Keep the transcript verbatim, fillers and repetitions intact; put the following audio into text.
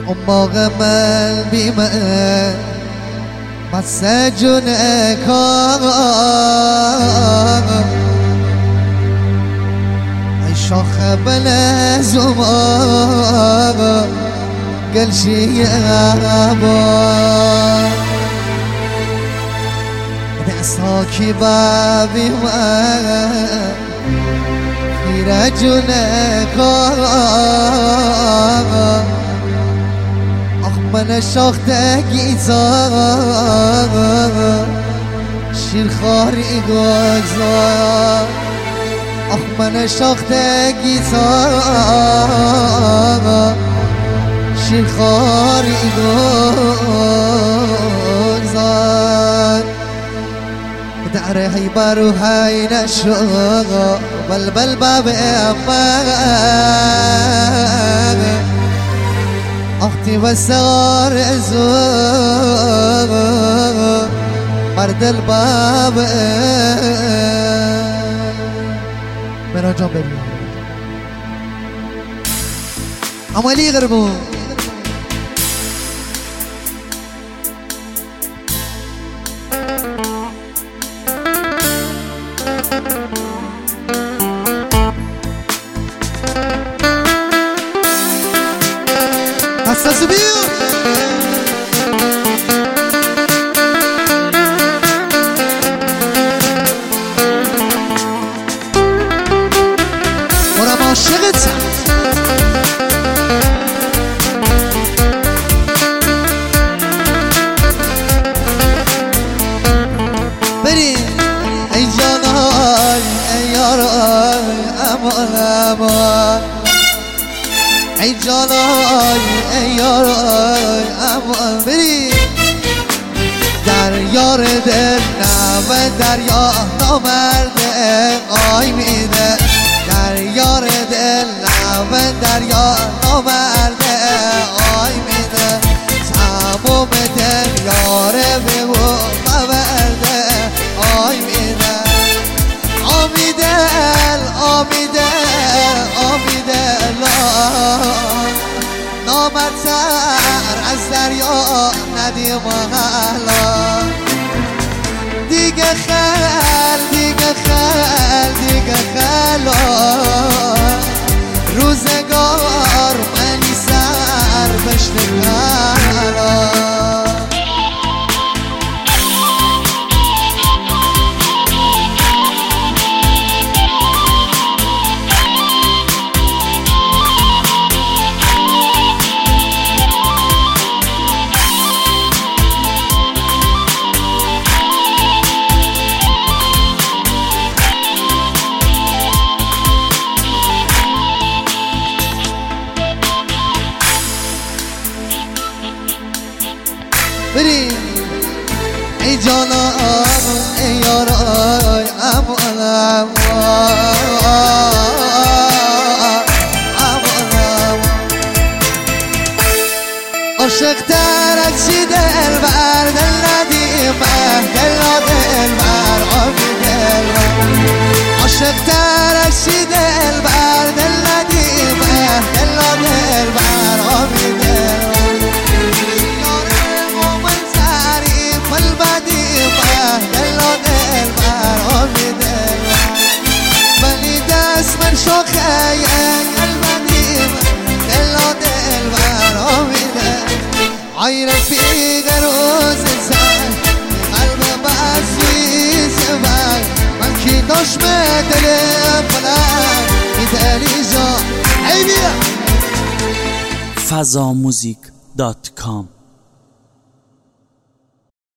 اون موقع من بیمه مسجون کار ای شاخ بلزوما قل شي ابا نساكي بابي ما في رجلك اخ من شاختك إيزار شير خاري قوزار اخ من شاختك إيزار شير خاري قوزار دعري هاي بارو هاي نشوغ بل بل باب أمان أختي بسار زوغ مرد الباب من رجع بريم عمالي غربو حساس بيو ورا ما عشقتها بري اي جاناي اي ياراي امان امان ای جانای ای یارای اما بری در یار دل نه دریا نامرده آی میده در یار دل نه دریا نامرده آی میده تمام دل یاره به او مورده آی میده آمیدل آمیدل آمیدل نامرتر از دریا ندیم حالا دیگه خل دیگه خل دیگه خلا روزگار منی سر بشته کلا بریم ای جانا ای یارای امان امان عاشق تر از چی دل بر دل ندیمه دل دل بر آبی دل عاشق تر از چی دل بر دل ندیمه دل دل بر آبی دل من شاخه قلبیم دل دل برامیده عیر فی روز زن قلب بسوی زبن من کی داشت دل فلان دلی جا ای بیا فضاموزیک دات کام